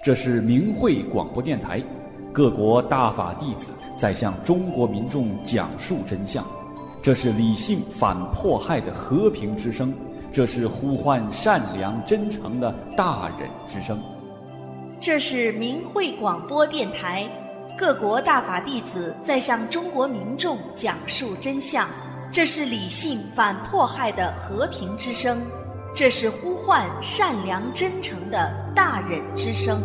这是明慧广播电台，各国大法弟子在向中国民众讲述真相。这是理性反迫害的和平之声，这是呼唤善良真诚的大忍之声。 这是明慧广播电台，各国大法弟子在向中国民众讲述真相。这是理性反迫害的和平之声，这是呼唤善良真诚的大忍之声。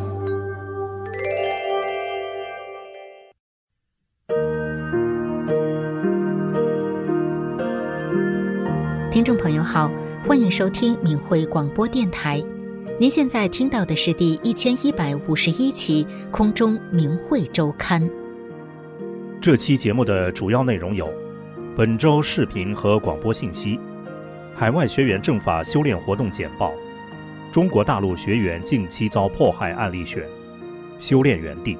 听众朋友好，欢迎收听明慧广播电台。您现在听到的是第1151期空中明慧周刊。 这期节目的主要内容有：本周视频和广播信息，海外学员政法修炼活动简报，中国大陆学员近期遭迫害案例选，修炼园地。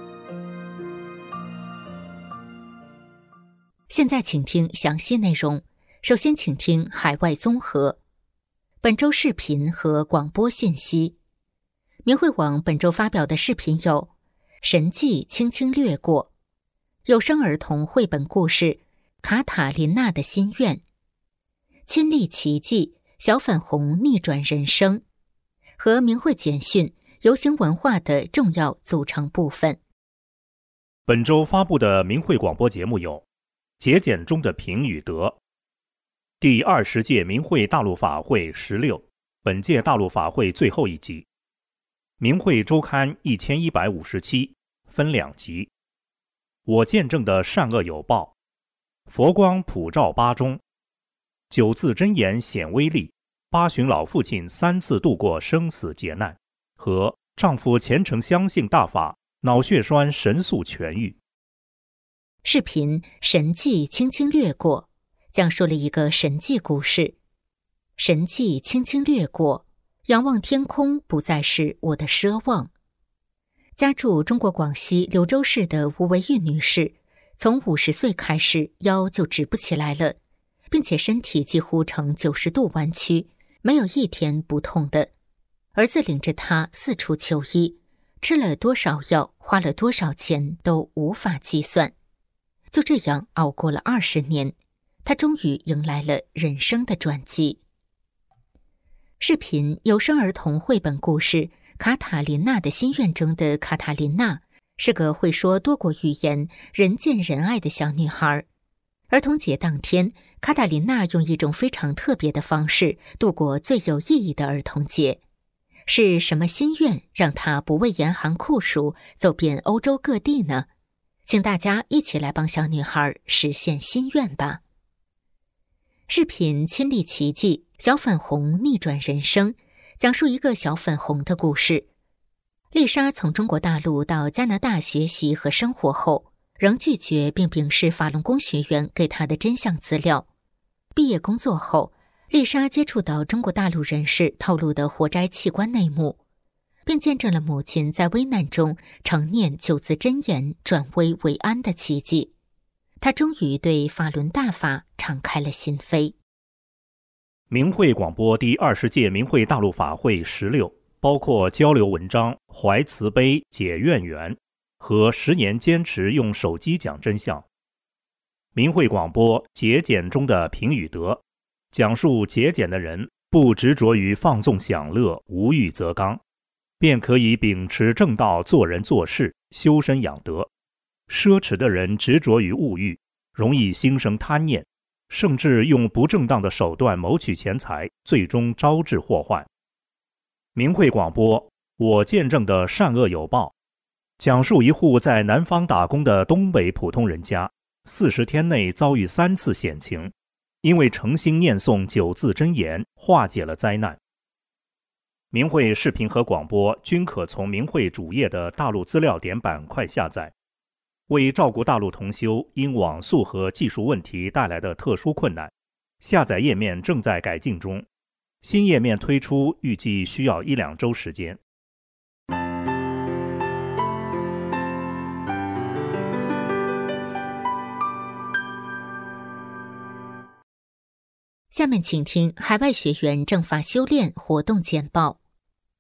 现在请听详细内容。首先请听海外综合。本周视频和广播信息。明慧网本周发表的视频有：神迹轻轻掠过，有声儿童绘本故事卡塔琳娜的心愿，亲历奇迹小粉红逆转人生，和明慧简讯游行文化的重要组成部分。 本周发布的明慧广播节目有：节俭中的平与德，第20届明慧大陆法会16，本届大陆法会最后一集，明慧周刊1157，分2集。我见证的善恶有报，佛光普照巴中，9字真言显威力，8旬老父亲3次度过生死劫难，和丈夫虔诚相信大法，脑血栓神速痊愈。 视频神迹轻轻掠过，讲述了一个神迹故事。神迹轻轻掠过，仰望天空不再是我的奢望。家住中国广西柳州市的吴维玉女士，从50岁开始腰就直不起来了，并且身体几乎呈90度弯曲，没有一天不痛的。儿子领着她四处求医，吃了多少药，花了多少钱都无法计算。就这样熬过了20年，他终于迎来了人生的转机。视频有声儿童绘本故事卡塔琳娜的心愿中的卡塔琳娜是个会说多国语言、人见人爱的小女孩。儿童节当天，卡塔琳娜用一种非常特别的方式度过最有意义的儿童节。是什么心愿让她不畏严寒酷暑，走遍欧洲各地呢？请大家一起来帮小女孩实现心愿吧。视频亲历奇迹小粉红逆转人生，讲述一个小粉红的故事。丽莎从中国大陆到加拿大学习和生活后，仍拒绝并鄙视法轮功学员给她的真相资料。毕业工作后，丽莎接触到中国大陆人士透露的活摘器官内幕，并见证了母亲在危难中常念9字真言转危为安的奇迹。她终于对法轮大法敞开了心扉。 明慧广播第20届明慧大陆法会16，包括交流文章、怀慈悲、解怨缘和10年坚持用手机讲真相。明慧广播节俭中的平与德，讲述节俭的人不执着于放纵享乐，无欲则刚，便可以秉持正道做人做事，修身养德。奢侈的人执着于物欲，容易心生贪念，甚至用不正当的手段谋取钱财，最终招致祸患。明慧广播我见证的善恶有报，讲述一户在南方打工的东北普通人家，40天内遭遇3次险情，因为诚心念诵9字真言，化解了灾难。明慧视频和广播均可从明慧主页的大陆资料点板块下载。为照顾大陆同修因网速和技术问题带来的特殊困难，下载页面正在改进中，新页面推出预计需要1-2周时间。 下面请听海外学员正法修炼活动简报。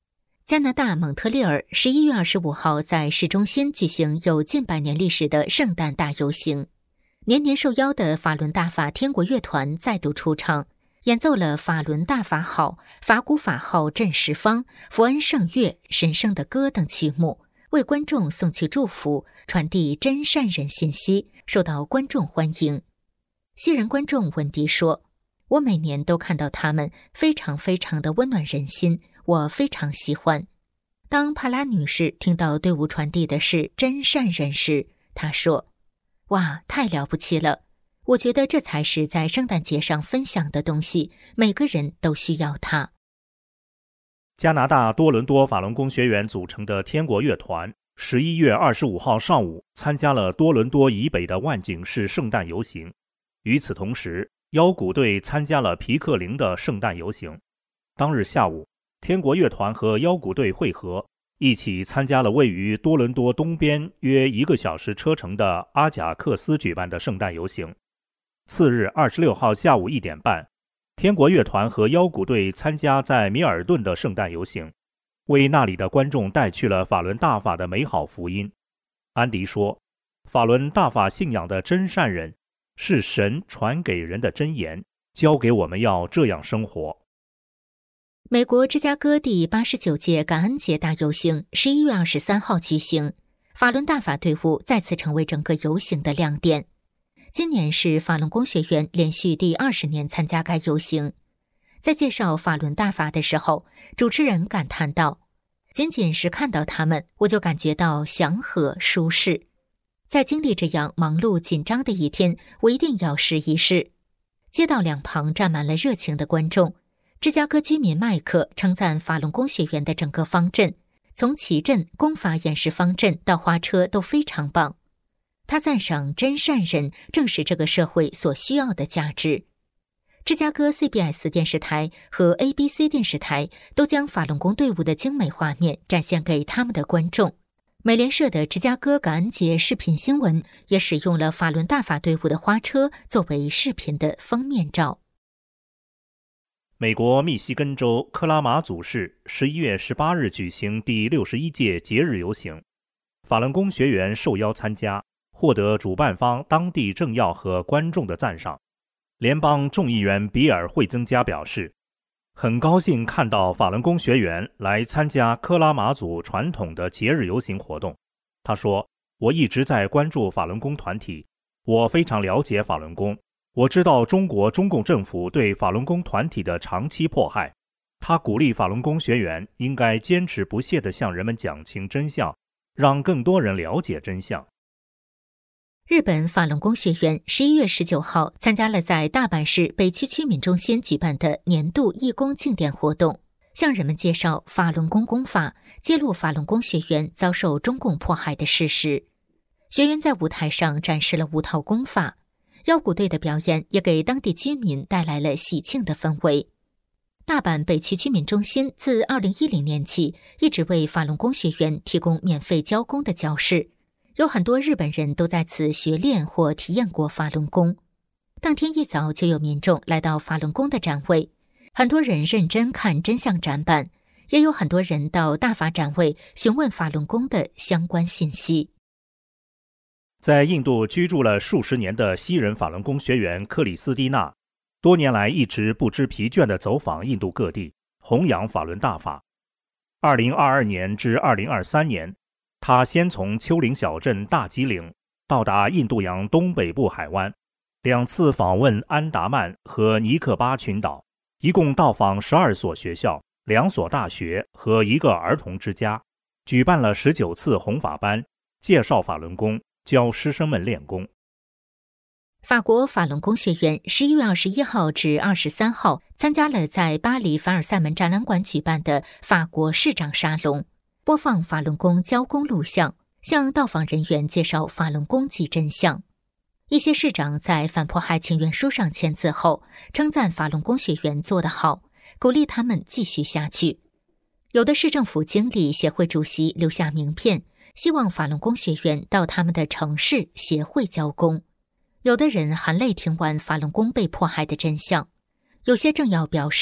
加拿大蒙特利尔11月25号在市中心举行有近100年历史的圣诞大游行，年年受邀的法伦大法天国乐团再度出场，演奏了法伦大法好、法鼓法号振十方、福恩圣乐、神圣的歌等曲目，为观众送去祝福，传递真善人信息，受到观众欢迎。西人观众文迪说，我每年都看到他们，非常非常的温暖人心，我非常喜欢。当帕拉女士听到队伍传递的是真善人时，她说，哇，太了不起了，我觉得这才是在圣诞节上分享的东西，每个人都需要它。 加拿大多伦多法轮功学员组成的天国乐团11月25号上午参加了多伦多以北的万景市圣诞游行。与此同时，腰鼓队参加了皮克灵的圣诞游行。当日下午，天国乐团和腰鼓队会合，一起参加了位于多伦多东边约1个小时车程的阿贾克斯举办的圣诞游行。次日26号下午1点半，天国乐团和腰鼓队参加在米尔顿的圣诞游行，为那里的观众带去了法轮大法的美好福音。安迪说，法轮大法信仰的真善人是神传给人的真言，教给我们要这样生活。 美国芝加哥第89届感恩节大游行11月23号举行，法轮大法队伍再次成为整个游行的亮点。今年是法轮功学员连续第20年参加该游行。在介绍法轮大法的时候，主持人感叹道，仅仅是看到他们，我就感觉到祥和舒适。在经历这样忙碌紧张的一天，我一定要试一试。街道两旁站满了热情的观众。芝加哥居民麦克称赞法轮功学员的整个方阵，从旗阵、功法演示方阵到花车都非常棒。他赞赏真善人正是这个社会所需要的价值。芝加哥 CBS 电视台和 ABC 电视台都将法轮功队伍的精美画面展现给他们的观众。美联社的芝加哥感恩节视频新闻也使用了法轮大法队伍的花车作为视频的封面照。 美国密西根州克拉马祖市11月18日举行第61届节日游行，法轮功学员受邀参加，获得主办方当地政要和观众的赞赏。联邦众议员比尔·惠增加表示，很高兴看到法轮功学员来参加克拉马祖传统的节日游行活动。他说，我一直在关注法轮功团体，我非常了解法轮功，我知道中国中共政府对法轮功团体的长期迫害。他鼓励法轮功学员应该坚持不懈地向人们讲清真相，让更多人了解真相。 日本法轮功学员11月19号参加了在大阪市北区居民中心举办的年度义工庆典活动，向人们介绍法轮功功法，揭露法轮功学员遭受中共迫害的事实。学员在舞台上展示了5套功法，腰鼓队的表演也给当地居民带来了喜庆的氛围。大阪北区居民中心自2010年起一直为法轮功学员提供免费教功的教室，有很多日本人都在此学练或体验过法轮功。当天一早就有民众来到法轮功的展位，很多人认真看真相展板，也有很多人到大法展位询问法轮功的相关信息。 在印度居住了数十年的西人法轮功学员克里斯蒂娜，多年来一直不知疲倦地走访印度各地，弘扬法轮大法。2022年至2023年，他先从丘陵小镇大吉岭到达印度洋东北部海湾，2次访问安达曼和尼克巴群岛，一共到访12所学校、2所大学和1个儿童之家，举办了19次弘法班，介绍法轮功，教师生们练功。 法国法轮功学员11月21号至23号参加了在巴黎凡尔赛门展览馆举办的法国市长沙龙，播放法轮功教功录像，向到访人员介绍法轮功及真相。一些市长在反迫害请愿书上签字后，称赞法轮功学员做得好，鼓励他们继续下去。有的市政府经理协会主席留下名片，希望法轮功学员到他们的城市协会教功。有的人含泪听完法轮功被迫害的真相。有些政要表示，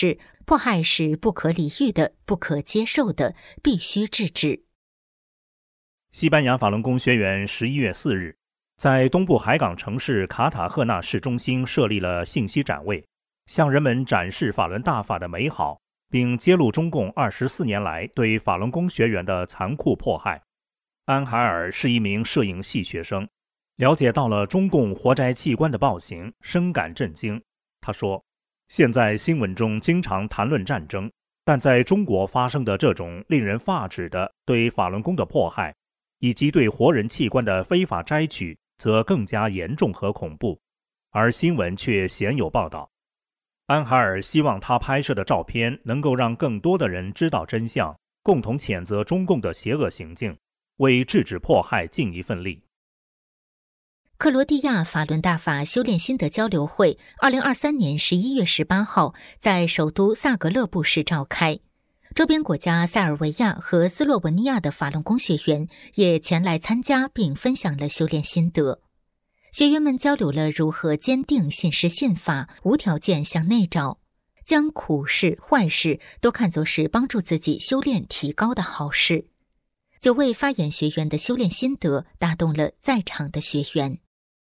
迫害是不可理喻的、不可接受的，必须制止。 西班牙法轮功学员11月4日在东部海港城市卡塔赫纳市中心设立了信息展位，向人们展示法轮大法的美好，并揭露中共24年来对法轮功学员的残酷迫害。安海尔是一名摄影系学生，了解到了中共活摘器官的暴行，深感震惊。他说，现在新闻中经常谈论战争，但在中国发生的这种令人发指的对法轮功的迫害，以及对活人器官的非法摘取，则更加严重和恐怖，而新闻却鲜有报道。安海尔希望他拍摄的照片能够让更多的人知道真相，共同谴责中共的邪恶行径，为制止迫害尽一份力。 克罗地亚法轮大法修炼心得交流会2023年11月18号在首都萨格勒布市召开，周边国家塞尔维亚和斯洛文尼亚的法轮功学员也前来参加，并分享了修炼心得。学员们交流了如何坚定信实信法，无条件向内找，将苦事坏事都看作是帮助自己修炼提高的好事。9位发言学员的修炼心得打动了在场的学员。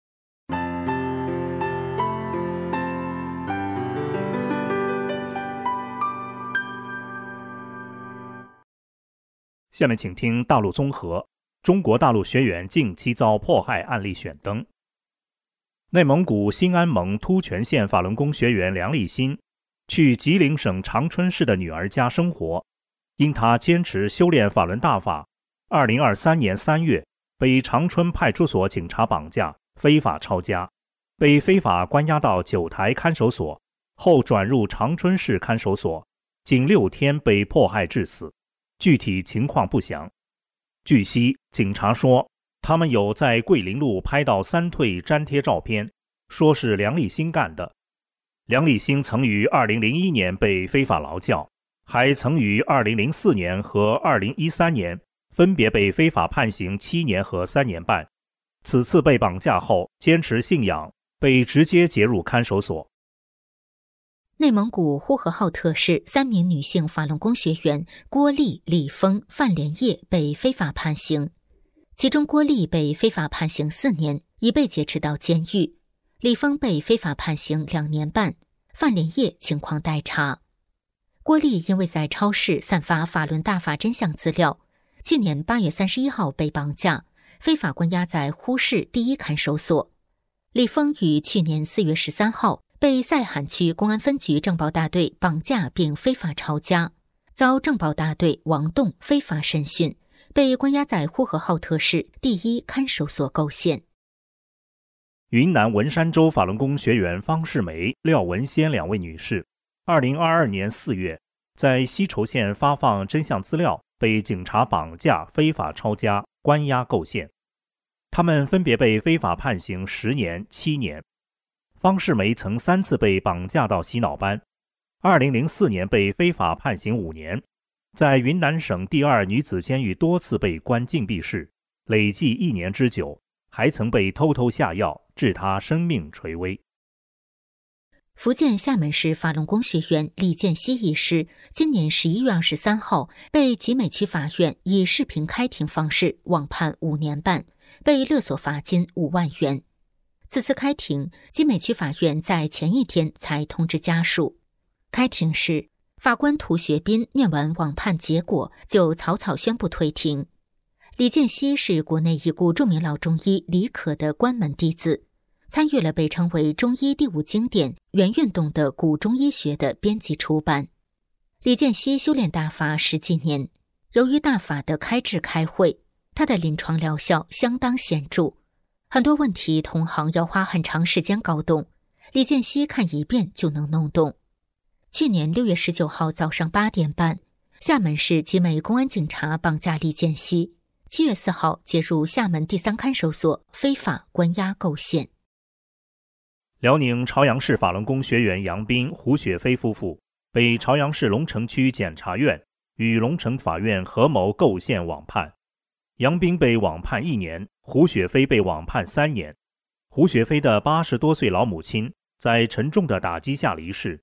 下面请听大陆综合：中国大陆学员近期遭迫害案例选登。内蒙古兴安盟突泉县法轮功学员梁立新去吉林省长春市的女儿家生活，因他坚持修炼法轮大法，2023年3月被长春派出所警察绑架，非法抄家，被非法关押到九台看守所，后转入长春市看守所，仅6天被迫害致死。具体情况不详。据悉，警察说他们有在桂林路拍到3退粘贴照片，说是梁立新干的。梁立新曾于2001年被非法劳教，还曾于2004年和2013年分别被非法判刑7年和3年半。此次被绑架后坚持信仰，被直接截入看守所。 内蒙古呼和浩特市3名女性法轮功学员郭丽、李峰、范连叶被非法判刑，其中郭丽被非法判刑4年，已被劫持到监狱；李峰被非法判刑2年半，范连叶情况待查。郭丽因为在超市散发法轮大法真相资料，去年8月31号被绑架，非法关押在呼市第1看守所。李峰于去年4月13号被塞罕区公安分局政保大队绑架并非法抄家，遭政保大队王栋非法审讯，被关押在呼和浩特市第1看守所构陷。 云南文山州法轮功学员方世梅、廖文仙2位女士，2022年4月在西筹县发放真相资料，被警察绑架、非法抄家、关押构陷。她们分别被非法判刑10年、7年。方世梅曾3次被绑架到洗脑班，2004年被非法判刑5年，在云南省第2女子监狱多次被关禁闭室，累计1年之久，还曾被偷偷下药，致她生命垂危。 福建厦门市法轮功学员李建熙一事，今年11月23号被集美区法院以视频开庭方式网判5年半，被勒索罚金5万元。此次开庭，集美区法院在前一天才通知家属。开庭时，法官涂学斌念完网判结果，就草草宣布退庭。李建熙是国内已故著名老中医李可的关门弟子，参与了被称为中医第5经典原运动的古中医学的编辑出版。李建熙修炼大法10几年，由于大法的开智开慧，他的临床疗效相当显著。很多问题同行要花很长时间搞懂，李建熙看一遍就能弄懂。去年6月19号早上8点半，厦门市集美公安警察绑架李建熙，7月4号接入厦门第3看守所，非法关押构陷。 辽宁朝阳市法轮功学员杨斌、胡雪飞夫妇被朝阳市龙城区检察院与龙城法院合谋构陷网判。杨斌被网判1年，胡雪飞被网判3年。胡雪飞的80多岁老母亲在沉重的打击下离世，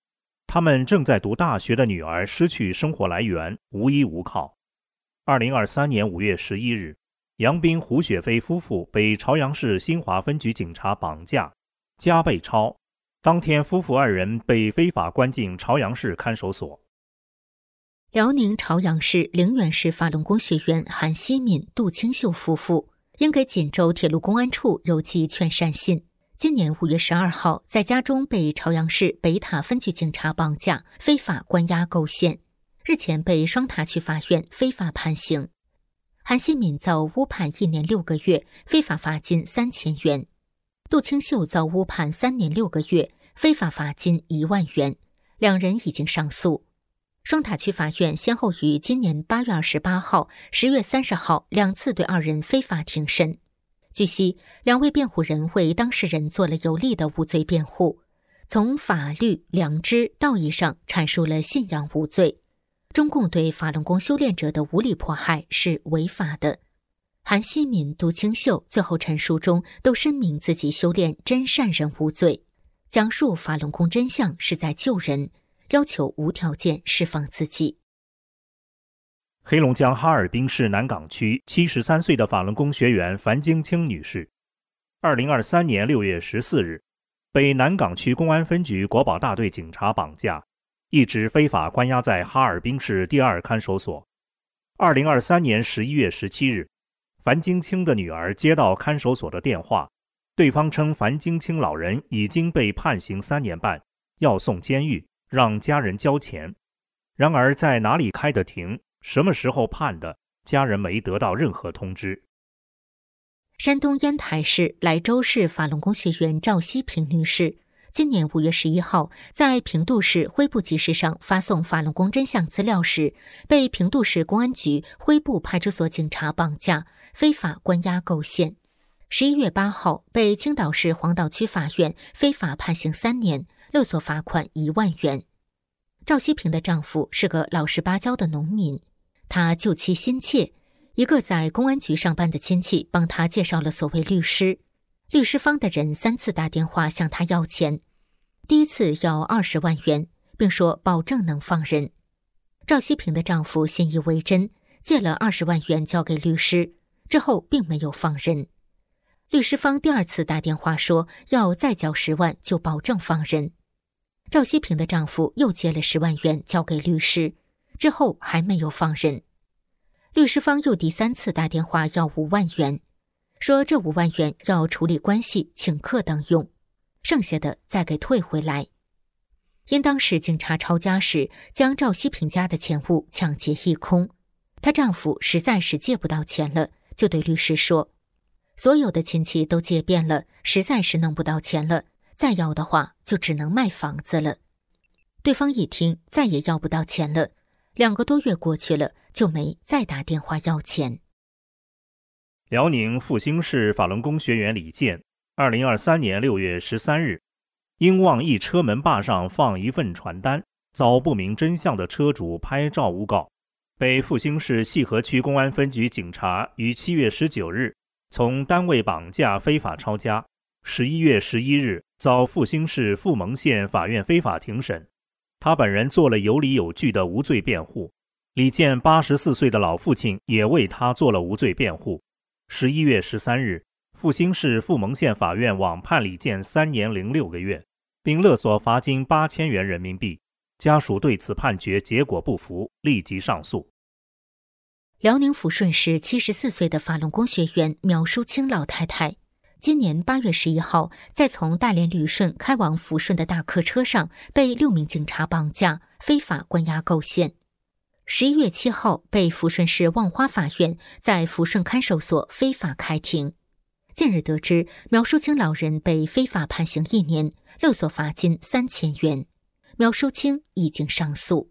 他们正在读大学的女儿失去生活来源，无依无靠。2023年5月11日，杨斌、胡雪飞夫妇被朝阳市新华分局警察绑架，家被抄。当天，夫妇二人被非法关进朝阳市看守所。 辽宁朝阳市陵园市法轮功学员韩希敏、杜清秀夫妇因给锦州铁路公安处邮寄劝善信，今年5月12号在家中被朝阳市北塔分局警察绑架，非法关押构陷，日前被双塔区法院非法判刑。韩希敏遭误判1年6个月，非法罚金3000元；杜清秀遭误判3年6个月，非法罚金1万元，两人已经上诉。双塔区法院先后于今年8月28号、10月30号两次对二人非法庭审。据悉，两位辩护人为当事人做了有力的无罪辩护，从法律、良知、道义上阐述了信仰无罪。中共对法轮功修炼者的无理迫害是违法的。韩希敏、杜清秀最后陈述中都声明自己修炼真善人无罪，讲述法轮功真相是在救人，要求无条件释放自己。 黑龙江哈尔滨市南岗区73岁的法轮功学员樊晶清女士，2023年6月14日被南岗区公安分局国保大队警察绑架，一直非法关押在哈尔滨市第2看守所。2023年11月17日，樊晶清的女儿接到看守所的电话，对方称樊晶清老人已经被判刑3年半，要送监狱，让家人交钱。然而在哪里开的庭，什么时候判的，家人没得到任何通知。 山东烟台市莱州市法轮功学员赵希平女士，今年5月11号在平度市徽部集市上发送法轮功真相资料时，被平度市公安局徽部派出所警察绑架，非法关押构陷。11月8号被青岛市黄岛区法院非法判刑3年，勒索罚款1万元。赵希平的丈夫是个老实巴交的农民，他救妻心切，一个在公安局上班的亲戚帮他介绍了所谓律师，律师方的人3次打电话向他要钱，第一次要20万元，并说保证能放人。赵希平的丈夫信以为真，借了20万元交给律师，之后并没有放人。律师方第2次打电话说要再交10万就保证放人。赵希平的丈夫又借了10万元交给律师，之后还没有放人。律师方又第3次打电话要5万元，说这5万元要处理关系、请客等用，剩下的再给退回来。因当时警察抄家时将赵希平家的钱物抢劫一空，她丈夫实在是借不到钱了，就对律师说，所有的亲戚都借遍了，实在是弄不到钱了，再要的话就只能卖房子了。对方一听再也要不到钱了，2个多月过去了，就没再打电话要钱。 辽宁阜新市法轮功学员李健，2023年6月13日，因忘一车门把上放一份传单，遭不明真相的车主拍照诬告，被阜新市西河区公安分局警察于7月19日从单位绑架非法抄家，11月11日遭阜新市阜蒙县法院非法庭审。他本人做了有理有据的无罪辩护，李健84岁的老父亲也为他做了无罪辩护。11月13日，阜新市阜蒙县法院网判李健3年06个月，并勒索罚金8000元人民币。家属对此判决结果不服，立即上诉。 辽宁抚顺市74岁的法轮功学员苗淑清老太太，今年8月11号在从大连旅顺开往抚顺的大客车上被6名警察绑架，非法关押构陷。11月7号被抚顺市望花法院在抚顺看守所非法开庭。近日得知苗淑清老人被非法判刑1年，勒索罚金3000元。苗淑清已经上诉。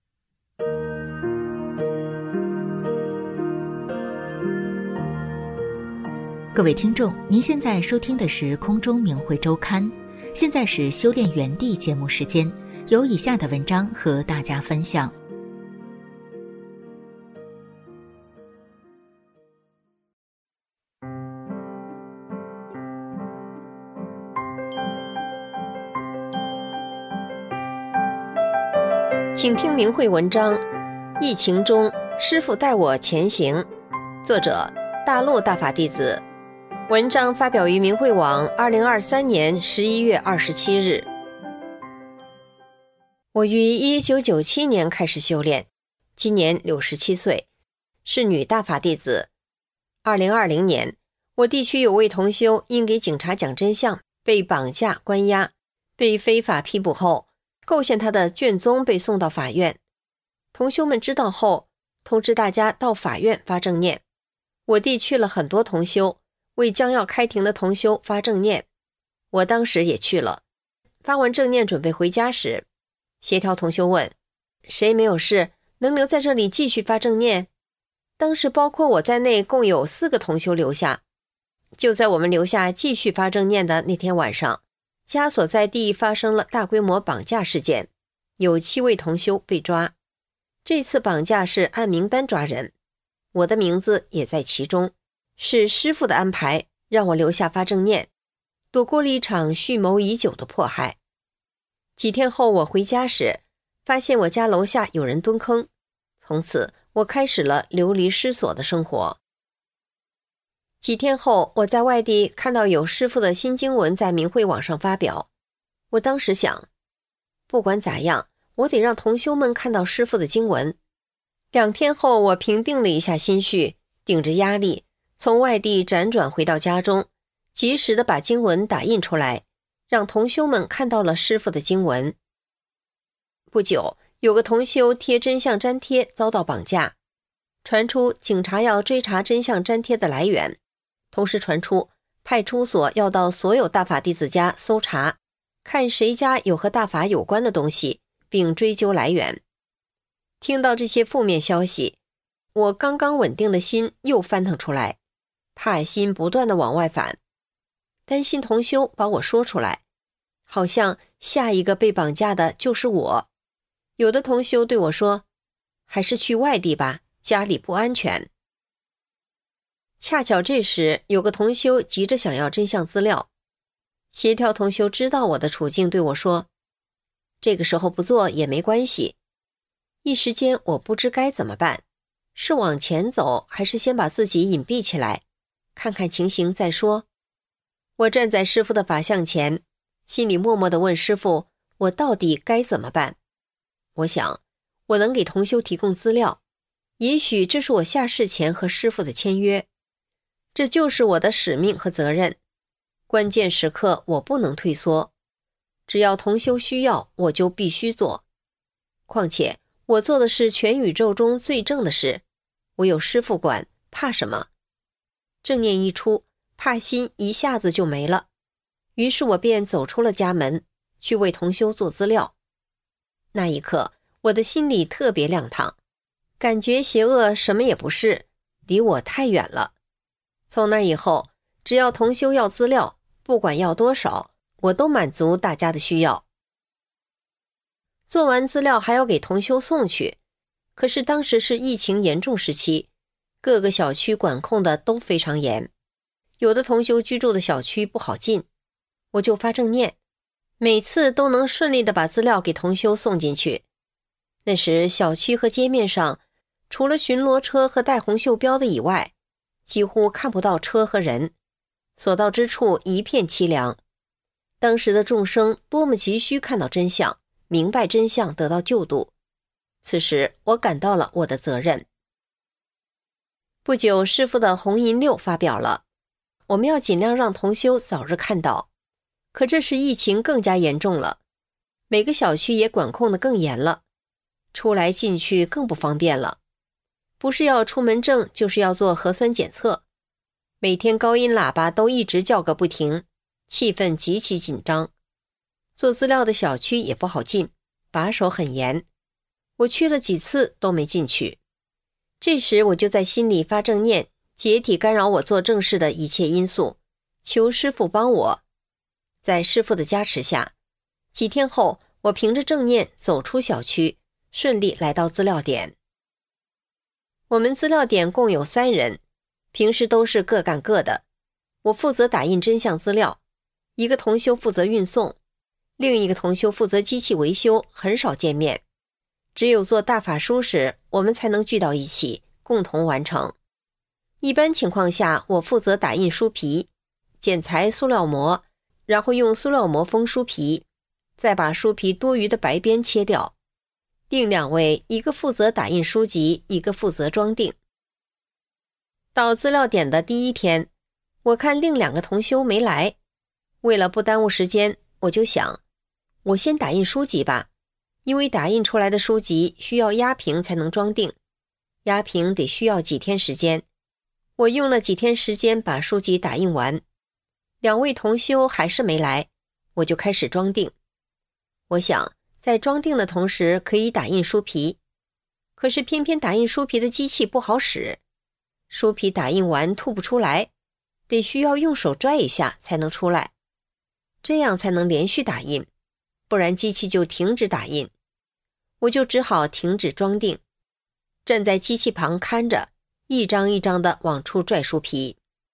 各位听众，您现在收听的是空中明慧周刊，现在是修炼园地节目时间，有以下的文章和大家分享。 请听明慧文章，疫情中师父带我前行，作者大陆大法弟子。文章发表于明慧网2023年11月27日。我于1997年开始修炼，今年67岁，是女大法弟子。2020年，我地区有位同修因给警察讲真相，被绑架关押，被非法批捕后，构陷他的卷宗被送到法院。同修们知道后，通知大家到法院发正念。我地去了很多同修，为将要开庭的同修发正念。我当时也去了，发完正念准备回家时，协调同修问：谁没有事，能留在这里继续发正念？当时包括我在内，共有4个同修留下。就在我们留下继续发正念的那天晚上，家所在地发生了大规模绑架事件，有7位同修被抓。这次绑架是按名单抓人，我的名字也在其中，是师父的安排，让我留下发正念，躲过了一场蓄谋已久的迫害。几天后我回家时，发现我家楼下有人蹲坑，从此我开始了流离失所的生活。几天后，我在外地看到有师父的新经文在明慧网上发表，我当时想，不管咋样，我得让同修们看到师父的经文。2天后，我平定了一下心绪，顶着压力，从外地辗转回到家中，及时地把经文打印出来，让同修们看到了师父的经文。不久，有个同修贴真相粘贴遭到绑架，传出警察要追查真相粘贴的来源，同时传出派出所要到所有大法弟子家搜查，看谁家有和大法有关的东西，并追究来源。听到这些负面消息，我刚刚稳定的心又翻腾出来，怕心不断地往外反，担心同修把我说出来，好像下一个被绑架的就是我。有的同修对我说，还是去外地吧，家里不安全。恰巧这时有个同修急着想要真相资料，协调同修知道我的处境，对我说，这个时候不做也没关系。一时间我不知该怎么办，是往前走，还是先把自己隐蔽起来，看看情形再说。我站在师父的法像前，心里默默地问师父，我到底该怎么办？我想，我能给同修提供资料，也许这是我下世前和师父的签约，这就是我的使命和责任。关键时刻我不能退缩，只要同修需要，我就必须做。况且我做的是全宇宙中最正的事，我有师父管，怕什么？正念一出，怕心一下子就没了。于是我便走出了家门，去为同修做资料。那一刻，我的心里特别亮堂，感觉邪恶什么也不是，离我太远了。从那以后，只要同修要资料，不管要多少，我都满足大家的需要。做完资料还要给同修送去，可是当时是疫情严重时期，各个小区管控的都非常严，有的同修居住的小区不好进，我就发正念，每次都能顺利地把资料给同修送进去。那时小区和街面上，除了巡逻车和带红袖标的以外，几乎看不到车和人，所到之处一片凄凉。当时的众生多么急需看到真相，明白真相，得到救度。此时我感到了我的责任。不久，师父的红银六发表了，我们要尽量让同修早日看到。可这时疫情更加严重了，每个小区也管控得更严了，出来进去更不方便了。不是要出门证，就是要做核酸检测。每天高音喇叭都一直叫个不停，气氛极其紧张。做资料的小区也不好进，把守很严。我去了几次都没进去。这时我就在心里发正念，解体干扰我做正事的一切因素，求师父帮我。在师父的加持下，几天后，我凭着正念走出小区，顺利来到资料点。我们资料点共有3人，平时都是各干各的。我负责打印真相资料，一个同修负责运送，另一个同修负责机器维修，很少见面。 只有做大法书时，我们才能聚到一起，共同完成。一般情况下，我负责打印书皮，剪裁塑料膜，然后用塑料膜封书皮，再把书皮多余的白边切掉。另2位，一个负责打印书籍，一个负责装订。到资料点的第1天，我看另2个同修没来，为了不耽误时间，我就想，我先打印书籍吧，因为打印出来的书籍需要压平才能装订，压平得需要几天时间。我用了几天时间把书籍打印完，2位同修还是没来，我就开始装订。我想在装订的同时可以打印书皮，可是偏偏打印书皮的机器不好使，书皮打印完吐不出来，得需要用手拽一下才能出来，这样才能连续打印，不然机器就停止打印。我就只好停止装订，站在机器旁看着，一张一张的往出拽书皮。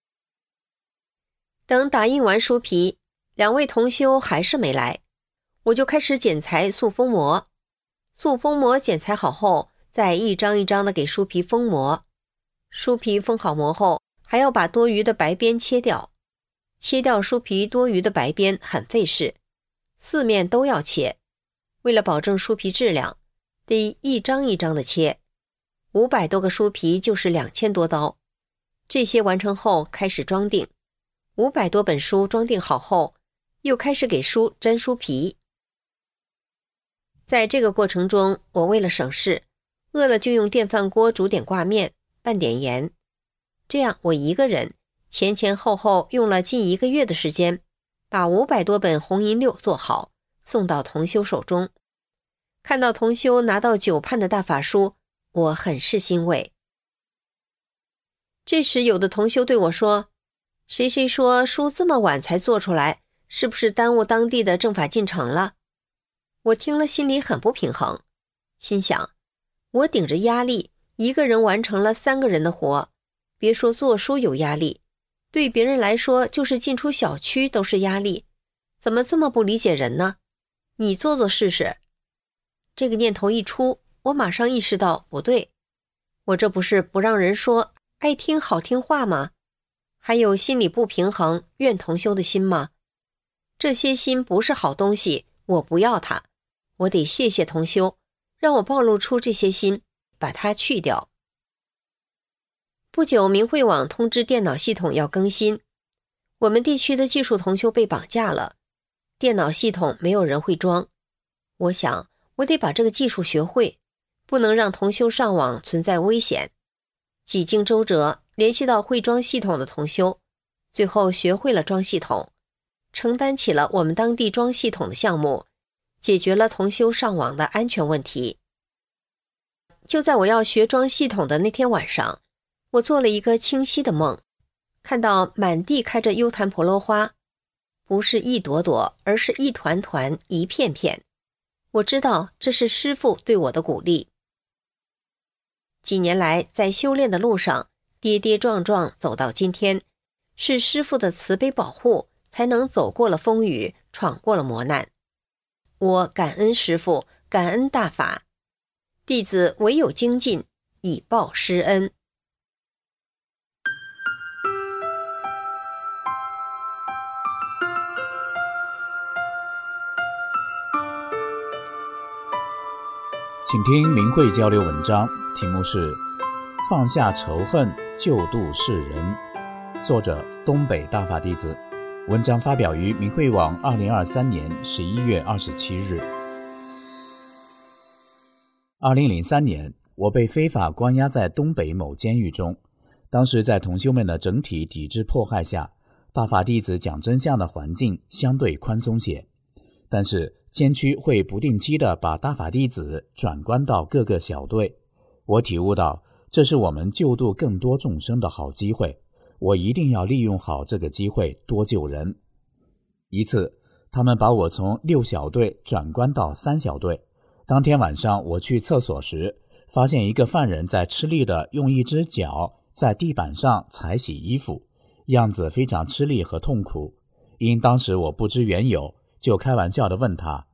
等打印完书皮，2位同修还是没来，我就开始剪裁塑封膜。塑封膜剪裁好后，再一张一张的给书皮封膜。书皮封好膜后，还要把多余的白边切掉。切掉书皮多余的白边很费事，4面都要切。为了保证书皮质量，得一张一张的切。500多个书皮就是2000多刀。这些完成后开始装订。500多本书装订好后，又开始给书粘书皮。在这个过程中，我为了省事，饿了就用电饭锅煮点挂面，拌点盐。这样我一个人前前后后用了近1个月的时间，把500多本红银六做好，送到同修手中。看到同修拿到9判的大法书，我很是欣慰。这时有的同修对我说，谁谁说书这么晚才做出来，是不是耽误当地的正法进程了？我听了心里很不平衡，心想，我顶着压力，一个人完成了3个人的活，别说做书有压力，对别人来说就是进出小区都是压力，怎么这么不理解人呢？你做做试试。这个念头一出，我马上意识到不对，我这不是不让人说爱听好听话吗？还有心里不平衡怨同修的心吗？这些心不是好东西，我不要它，我得谢谢同修，让我暴露出这些心，把它去掉。不久，明慧网通知电脑系统要更新，我们地区的技术同修被绑架了，电脑系统没有人会装。我想，我得把这个技术学会，不能让同修上网存在危险。几经周折，联系到会装系统的同修，最后学会了装系统，承担起了我们当地装系统的项目，解决了同修上网的安全问题。就在我要学装系统的那天晚上，我做了一个清晰的梦，看到满地开着优昙婆罗花，不是一朵朵，而是一团团，一片片。我知道这是师父对我的鼓励。几年来，在修炼的路上，跌跌撞撞走到今天，是师父的慈悲保护，才能走过了风雨，闯过了磨难。我感恩师父，感恩大法，弟子唯有精进，以报师恩。 请听明慧交流文章，题目是放下仇恨，救度世人，作者东北大法弟子。文章发表于明慧网2023年11月27日。2003年，我被非法关押在东北某监狱中。当时在同修们的整体抵制迫害下，大法弟子讲真相的环境相对宽松些，但是监区会不定期地把大法弟子转关到各个小队。我体悟到，这是我们救度更多众生的好机会，我一定要利用好这个机会，多救人。一次，他们把我从6小队转关到3小队。当天晚上我去厕所时，发现一个犯人在吃力地用一只脚在地板上踩洗衣服，样子非常吃力和痛苦。因当时我不知缘由，就开玩笑地问他，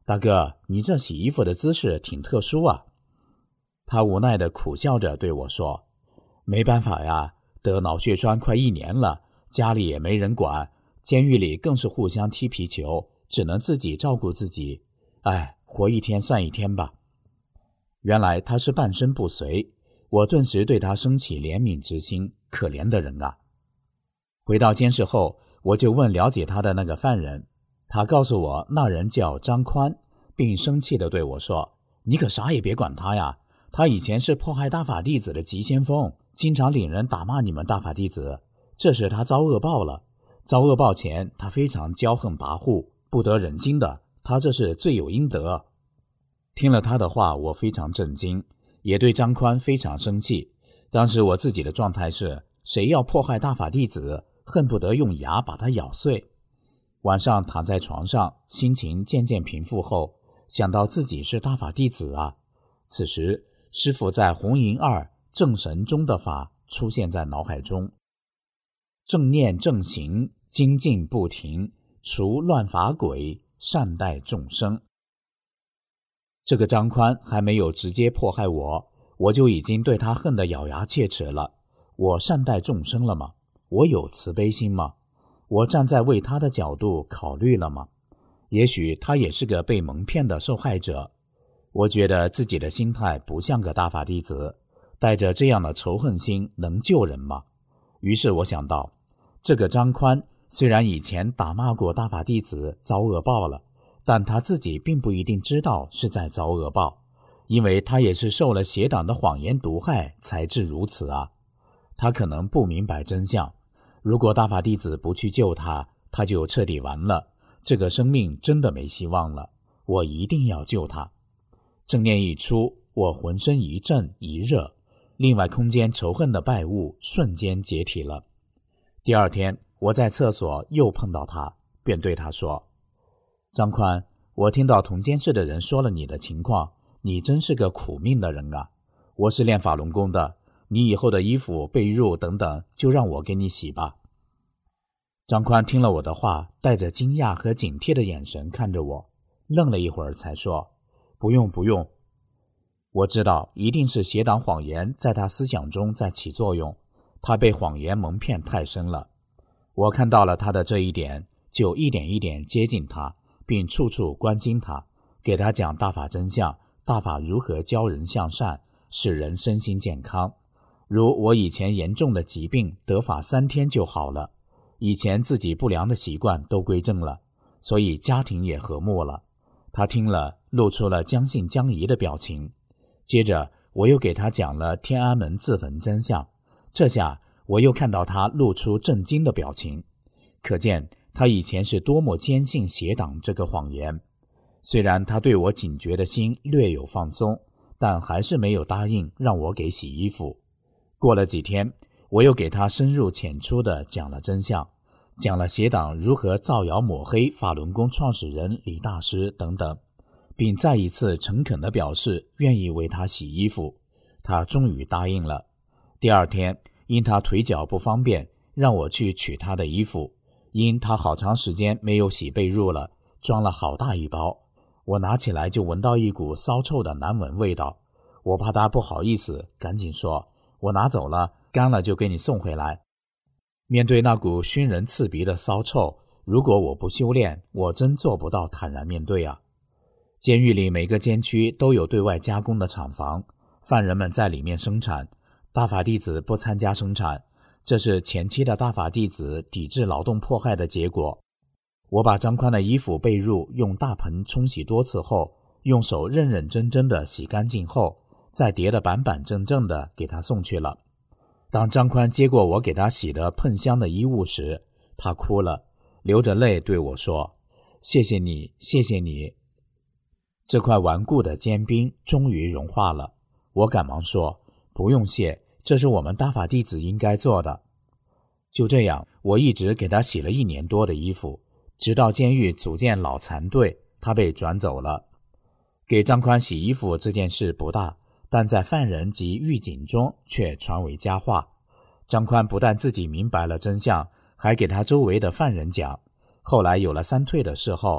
大哥，你这洗衣服的姿势挺特殊啊。他无奈地苦笑着对我说，没办法呀，得脑血栓快1年了，家里也没人管，监狱里更是互相踢皮球，只能自己照顾自己。哎，活一天算一天吧。原来他是半身不遂，我顿时对他生起怜悯之心，可怜的人啊。回到监室后，我就问了解他的那个犯人，他告诉我那人叫张宽，并生气地对我说，你可啥也别管他呀，他以前是迫害大法弟子的急先锋，经常领人打骂你们大法弟子，这是他遭恶报了。遭恶报前他非常骄横跋扈，不得人心的，他这是罪有应得。听了他的话，我非常震惊，也对张宽非常生气。当时我自己的状态是，谁要迫害大法弟子，恨不得用牙把他咬碎。晚上躺在床上，心情渐渐平复后，想到自己是大法弟子啊。此时师父在红银二正神中的法出现在脑海中，正念正行，精进不停，除乱法鬼，善待众生。这个张宽还没有直接迫害我，我就已经对他恨得咬牙切齿了。我善待众生了吗？我有慈悲心吗？我站在为他的角度考虑了吗？也许他也是个被蒙骗的受害者。我觉得自己的心态不像个大法弟子，带着这样的仇恨心能救人吗？于是我想到，这个张宽虽然以前打骂过大法弟子遭恶报了，但他自己并不一定知道是在遭恶报，因为他也是受了邪党的谎言毒害才致如此啊。他可能不明白真相，如果大法弟子不去救他，他就彻底完了，这个生命真的没希望了，我一定要救他。正念一出，我浑身一震一热，另外空间仇恨的败物瞬间解体了。第二天我在厕所又碰到他，便对他说，张宽，我听到同监室的人说了你的情况，你真是个苦命的人啊。我是练法轮功的，你以后的衣服被褥等等就让我给你洗吧。张宽听了我的话，带着惊讶和警惕的眼神看着我，愣了一会儿才说，不用不用。我知道一定是邪党谎言在他思想中在起作用，他被谎言蒙骗太深了。我看到了他的这一点，就一点一点接近他，并处处关心他，给他讲大法真相，大法如何教人向善，使人身心健康。如我以前严重的疾病，得法3天就好了，以前自己不良的习惯都归正了，所以家庭也和睦了。他听了露出了将信将疑的表情。接着我又给他讲了天安门自焚真相，这下我又看到他露出震惊的表情，可见他以前是多么坚信邪党这个谎言。虽然他对我警觉的心略有放松，但还是没有答应让我给洗衣服。过了几天，我又给他深入浅出地讲了真相，讲了邪党如何造谣抹黑法轮功创始人李大师等等，并再一次诚恳地表示愿意为他洗衣服。他终于答应了。第二天，因他腿脚不方便，让我去取他的衣服，因他好长时间没有洗被褥了，装了好大一包，我拿起来就闻到一股骚臭的难闻味道。我怕他不好意思，赶紧说，我拿走了，干了就给你送回来。面对那股熏人刺鼻的骚臭，如果我不修炼，我真做不到坦然面对啊。监狱里每个监区都有对外加工的厂房，犯人们在里面生产，大法弟子不参加生产，这是前期的大法弟子抵制劳动迫害的结果。我把张宽的衣服被褥用大盆冲洗多次后，用手认认真真的洗干净后，再叠得板板正正的给他送去了。当张宽接过我给他洗的喷香的衣物时，他哭了，流着泪对我说，谢谢你，谢谢你。这块顽固的坚冰终于融化了。我赶忙说，不用谢，这是我们大法弟子应该做的。就这样，我一直给他洗了1年多的衣服，直到监狱组建老残队，他被转走了。给张宽洗衣服这件事不大，但在犯人及狱警中却传为佳话。张宽不但自己明白了真相，还给他周围的犯人讲。后来有了3退的事后，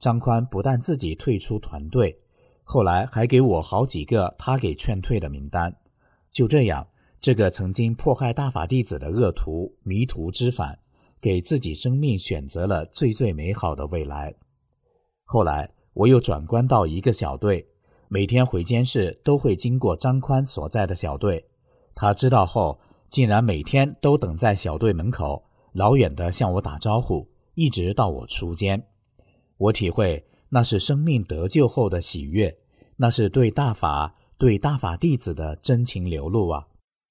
张宽不但自己退出团队，后来还给我好几个他给劝退的名单。就这样，这个曾经迫害大法弟子的恶徒迷途知返，给自己生命选择了最美好的未来。后来我又转关到一个小队，每天回监室都会经过张宽所在的小队，他知道后竟然每天都等在小队门口，老远地向我打招呼，一直到我出监。我体会那是生命得救后的喜悦，那是对大法弟子的真情流露啊。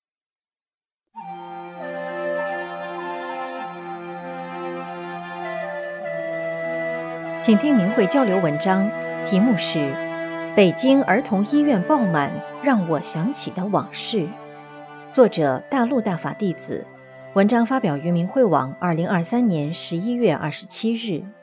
请听明慧交流文章，题目是《北京儿童医院爆满让我想起的往事》，作者大陆大法弟子，文章发表于明慧网2023年11月27日。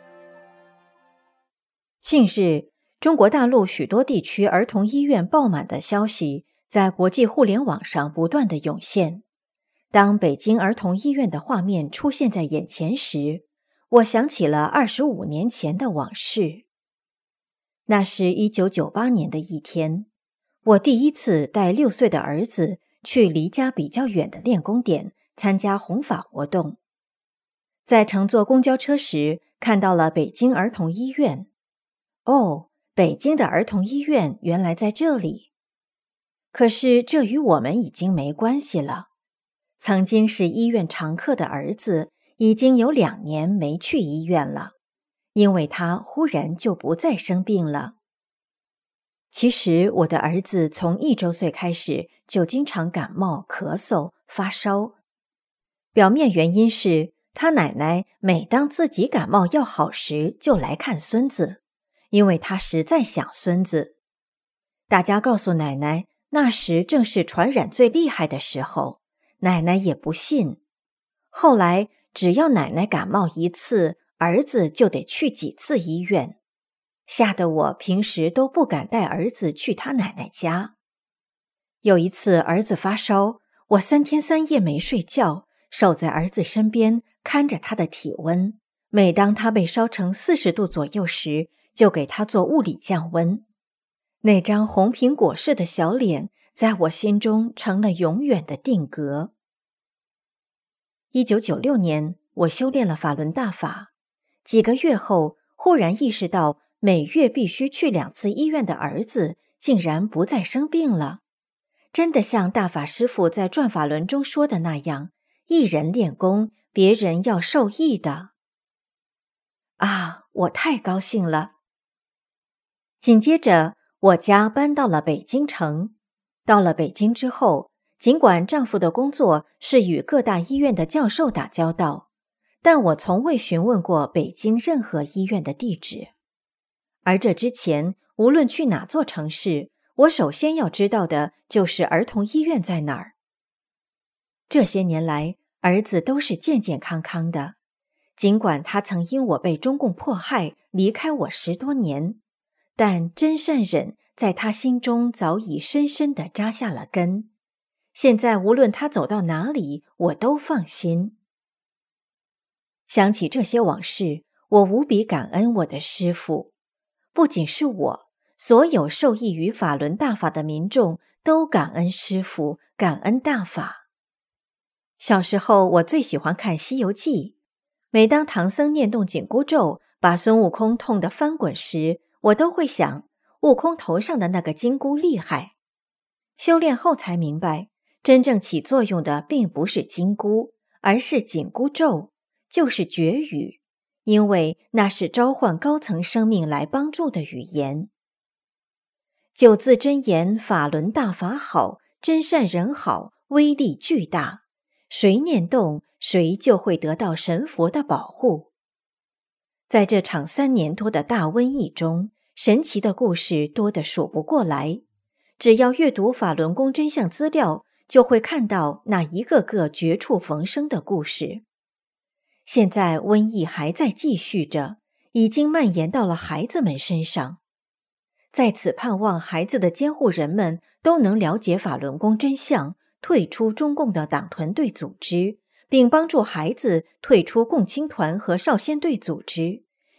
近日，中国大陆许多地区儿童医院爆满的消息在国际互联网上不断的涌现。当北京儿童医院的画面出现在眼前时，我想起了25年前的往事。那是1998年的一天，我第一次带6岁的儿子去离家比较远的练功点参加弘法活动。在乘坐公交车时，看到了北京儿童医院。哦，北京的儿童医院原来在这里。可是这与我们已经没关系了。曾经是医院常客的儿子，已经有2年没去医院了，因为他忽然就不再生病了。其实我的儿子从1周岁开始就经常感冒、咳嗽、发烧。表面原因是他奶奶每当自己感冒要好时就来看孙子，因为他实在想孙子。大家告诉奶奶，那时正是传染最厉害的时候，奶奶也不信。后来只要奶奶感冒1次，儿子就得去几次医院，吓得我平时都不敢带儿子去他奶奶家。有一次儿子发烧，我3天3夜没睡觉，守在儿子身边看着他的体温，每当他被烧成40度左右时，就给他做物理降温。那张红苹果似的小脸在我心中成了永远的定格。1996年，我修炼了法轮大法，几个月后，忽然意识到每月必须去2次医院的儿子竟然不再生病了。真的像大法师父在转法轮中说的那样，一人练功，别人要受益的。啊，我太高兴了。紧接着，我家搬到了北京城。到了北京之后，尽管丈夫的工作是与各大医院的教授打交道，但我从未询问过北京任何医院的地址。而这之前，无论去哪座城市，我首先要知道的就是儿童医院在哪儿。这些年来，儿子都是健健康康的，尽管他曾因我被中共迫害离开我10多年，但真善忍在他心中早已深深地扎下了根。现在无论他走到哪里，我都放心。想起这些往事，我无比感恩我的师父。不仅是我，所有受益于法轮大法的民众都感恩师父，感恩大法。小时候我最喜欢看《西游记》，每当唐僧念动紧箍咒，把孙悟空痛得翻滚时，我都会想，悟空头上的那个金箍厉害。修炼后才明白，真正起作用的并不是金箍，而是紧箍咒，就是绝语，因为那是召唤高层生命来帮助的语言。9字真言，法轮大法好，真善人好，威力巨大，谁念动，谁就会得到神佛的保护。在这场3年多的大瘟疫中，神奇的故事多得数不过来。只要阅读法轮功真相资料，就会看到那一个个绝处逢生的故事。现在瘟疫还在继续着，已经蔓延到了孩子们身上。在此盼望孩子的监护人们都能了解法轮功真相，退出中共的党团队组织，并帮助孩子退出共青团和少先队组织，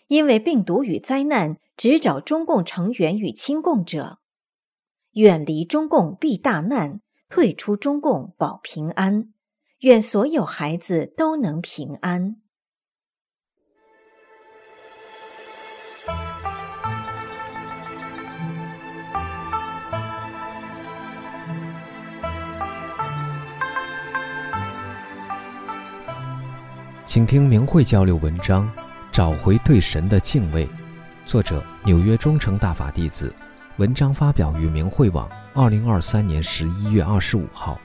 因为病毒与灾难只找中共成员与亲共者。远离中共避大难，退出中共保平安。愿所有孩子都能平安。 请听明慧交流文章，找回对神的敬畏。作者：纽约忠诚大法弟子。文章发表于明慧网2023年11月25号。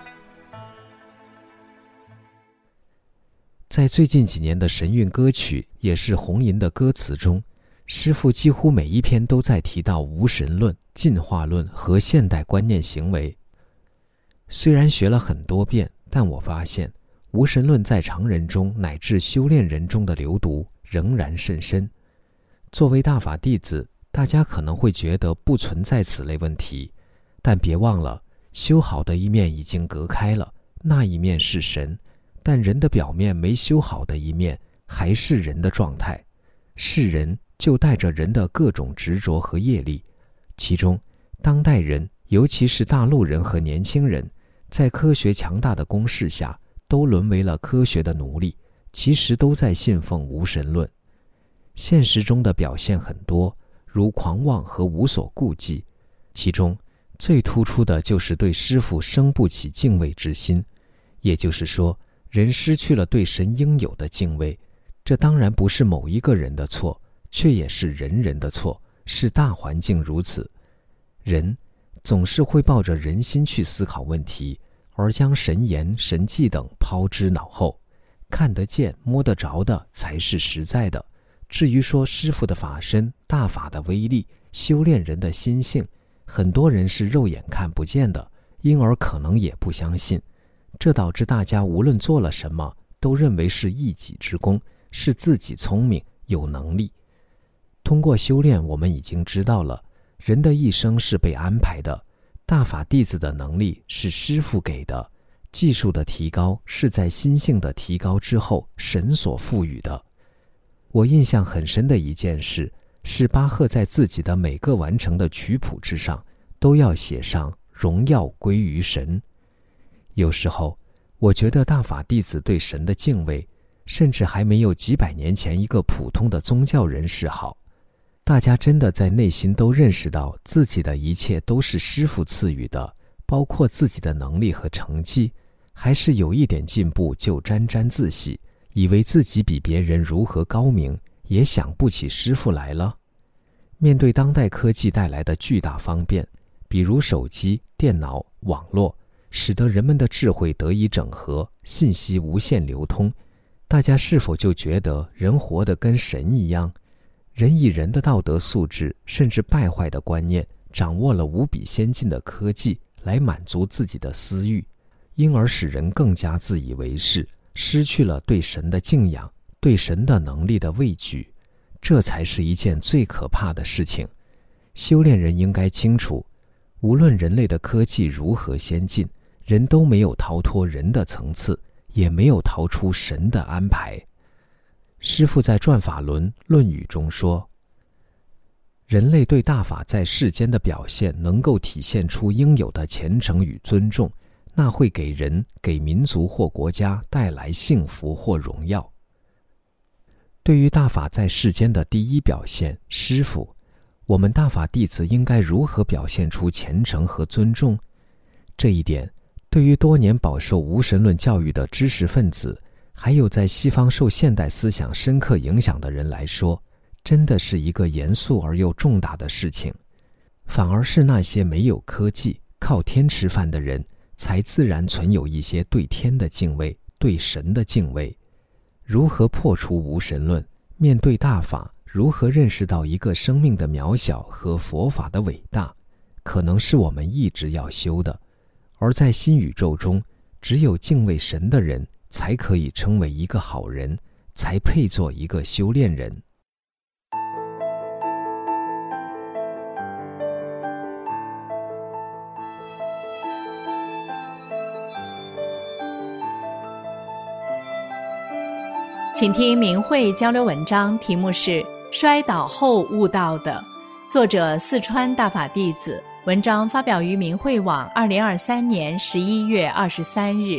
在最近几年的神韵歌曲，也是红吟的歌词中，师父几乎每一篇都在提到无神论、进化论和现代观念行为。虽然学了很多遍，但我发现无神论在常人中乃至修炼人中的流毒仍然甚深。作为大法弟子，大家可能会觉得不存在此类问题，但别忘了，修好的一面已经隔开了，那一面是神，但人的表面没修好的一面还是人的状态。是人就带着人的各种执着和业力，其中当代人，尤其是大陆人和年轻人，在科学强大的攻势下，都沦为了科学的奴隶，其实都在信奉无神论。现实中的表现很多，如狂妄和无所顾忌，其中最突出的就是对师父生不起敬畏之心。也就是说，人失去了对神应有的敬畏，这当然不是某一个人的错，却也是人人的错，是大环境如此。人总是会抱着人心去思考问题，而将神言、神迹等抛之脑后。看得见、摸得着的才是实在的。至于说师父的法身、大法的威力、修炼人的心性，很多人是肉眼看不见的，因而可能也不相信。这导致大家无论做了什么，都认为是一己之功，是自己聪明有能力。通过修炼，我们已经知道了，人的一生是被安排的，大法弟子的能力是师父给的，技术的提高是在心性的提高之后神所赋予的。我印象很深的一件事，是巴赫在自己的每个完成的曲谱之上，都要写上荣耀归于神。有时候，我觉得大法弟子对神的敬畏，甚至还没有几百年前一个普通的宗教人士好。大家真的在内心都认识到自己的一切都是师父赐予的，包括自己的能力和成绩，还是有一点进步就沾沾自喜，以为自己比别人如何高明，也想不起师父来了。面对当代科技带来的巨大方便，比如手机、电脑、网络，使得人们的智慧得以整合，信息无限流通，大家是否就觉得人活得跟神一样？人以人的道德素质，甚至败坏的观念，掌握了无比先进的科技来满足自己的私欲，因而使人更加自以为是，失去了对神的敬仰，对神的能力的畏惧。这才是一件最可怕的事情。修炼人应该清楚，无论人类的科技如何先进，人都没有逃脱人的层次，也没有逃出神的安排。师父在《转法轮·论语》中说，人类对大法在世间的表现能够体现出应有的虔诚与尊重，那会给人、给民族或国家带来幸福或荣耀。对于大法在世间的第一表现，师父，我们大法弟子应该如何表现出虔诚和尊重？这一点，对于多年饱受无神论教育的知识分子，还有在西方受现代思想深刻影响的人来说，真的是一个严肃而又重大的事情。反而是那些没有科技、靠天吃饭的人，才自然存有一些对天的敬畏，对神的敬畏。如何破除无神论，面对大法，如何认识到一个生命的渺小和佛法的伟大，可能是我们一直要修的。而在新宇宙中，只有敬畏神的人，才可以称为一个好人，才配做一个修炼人。 请听明慧交流文章，题目是摔倒后悟到的，作者四川大法弟子，文章发表于明慧网2023年11月23日。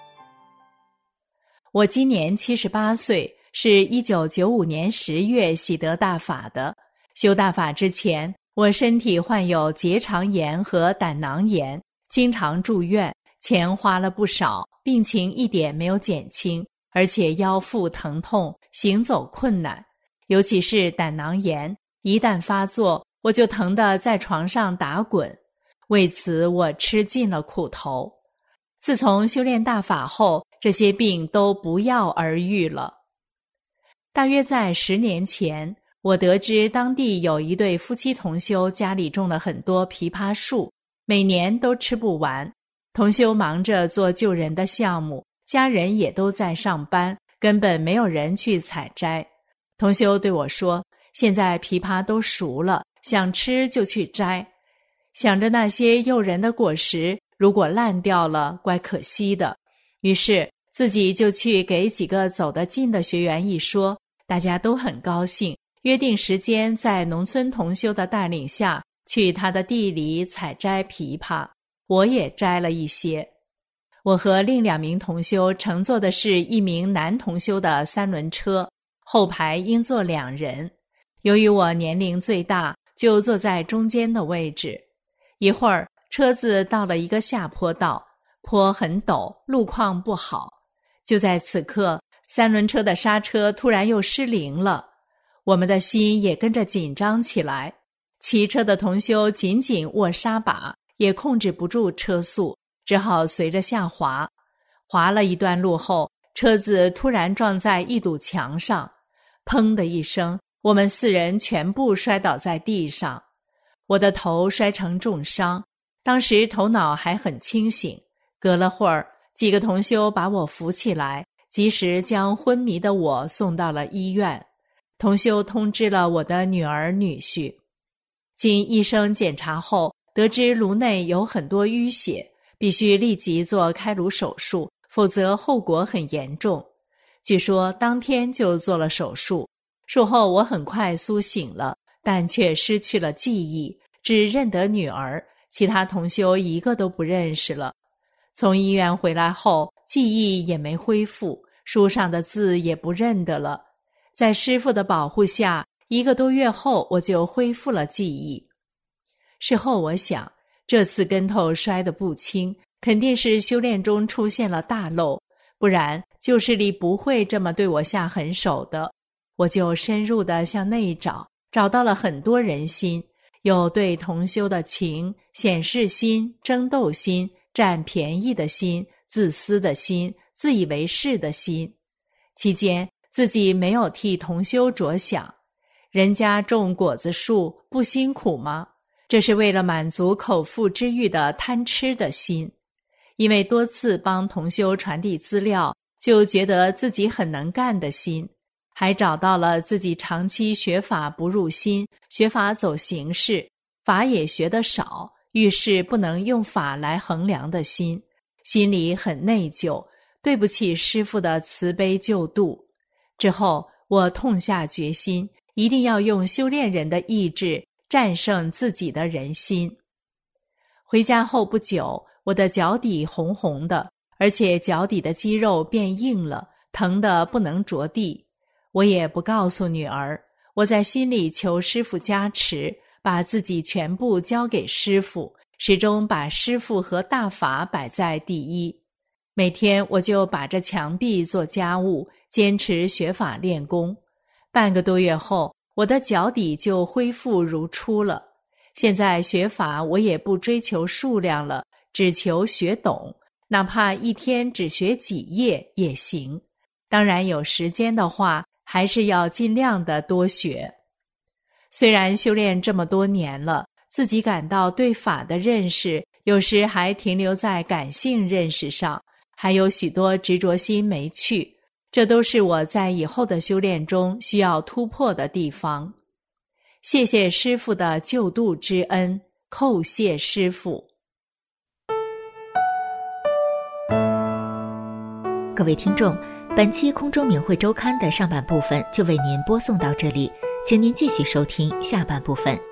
我今年78岁，是1995年10月喜得大法的。修大法之前，我身体患有结肠炎和胆囊炎，经常住院，钱花了不少，病情一点没有减轻，而且腰腹疼痛，行走困难，尤其是胆囊炎，一旦发作，我就疼得在床上打滚。为此，我吃尽了苦头。自从修炼大法后，这些病都不药而愈了。大约在10年前，我得知当地有一对夫妻同修家里种了很多枇杷树，每年都吃不完。同修忙着做救人的项目，家人也都在上班，根本没有人去采摘。同修对我说，现在枇杷都熟了，想吃就去摘。想着那些诱人的果实，如果烂掉了，怪可惜的。于是自己就去给几个走得近的学员一说，大家都很高兴，约定时间在农村同修的带领下，去他的地里采摘枇杷。我也摘了一些。我和另2名同修乘坐的是一名男同修的3轮车，后排应坐2人。由于我年龄最大，就坐在中间的位置。一会儿，车子到了一个下坡道，坡很陡，路况不好。就在此刻，3轮车的刹车突然又失灵了，我们的心也跟着紧张起来。骑车的同修紧紧握刹把，也控制不住车速，只好随着下滑。滑了一段路后，车子突然撞在一堵墙上，砰的一声，我们4人全部摔倒在地上。我的头摔成重伤，当时头脑还很清醒。隔了会儿，几个同修把我扶起来，及时将昏迷的我送到了医院。同修通知了我的女儿女婿。经医生检查后，得知颅内有很多淤血，必须立即做开颅手术，否则后果很严重。据说当天就做了手术。术后我很快苏醒了，但却失去了记忆，只认得女儿，其他同修一个都不认识了。从医院回来后，记忆也没恢复，书上的字也不认得了。在师父的保护下，1个多月后我就恢复了记忆。事后我想，这次跟头摔得不轻，肯定是修炼中出现了大漏，不然旧势力不会这么对我下狠手的。我就深入地向内找，找到了很多人心，有对同修的情、显示心、争斗心、占便宜的心、自私的心、自以为是的心。期间自己没有替同修着想，人家种果子树不辛苦吗？这是为了满足口腹之欲的贪吃的心。因为多次帮同修传递资料，就觉得自己很能干的心，还找到了自己长期学法不入心，学法走形式，法也学得少，遇事不能用法来衡量的心，心里很内疚，对不起师父的慈悲救度。之后我痛下决心，一定要用修炼人的意志战胜自己的人心。回家后不久，我的脚底红红的，而且脚底的肌肉变硬了，疼得不能着地。我也不告诉女儿，我在心里求师父加持，把自己全部交给师父，始终把师父和大法摆在第一。每天我就把着墙壁做家务，坚持学法练功。半个多月后，我的脚底就恢复如初了。现在学法我也不追求数量了，只求学懂，哪怕一天只学几页也行。当然有时间的话，还是要尽量的多学。虽然修炼这么多年了，自己感到对法的认识有时还停留在感性认识上，还有许多执着心没去，这都是我在以后的修炼中需要突破的地方。谢谢师父的救度之恩，叩谢师父。 各位听众，本期空中明慧周刊的上半部分就为您播送到这里， 请您继续收听下半部分。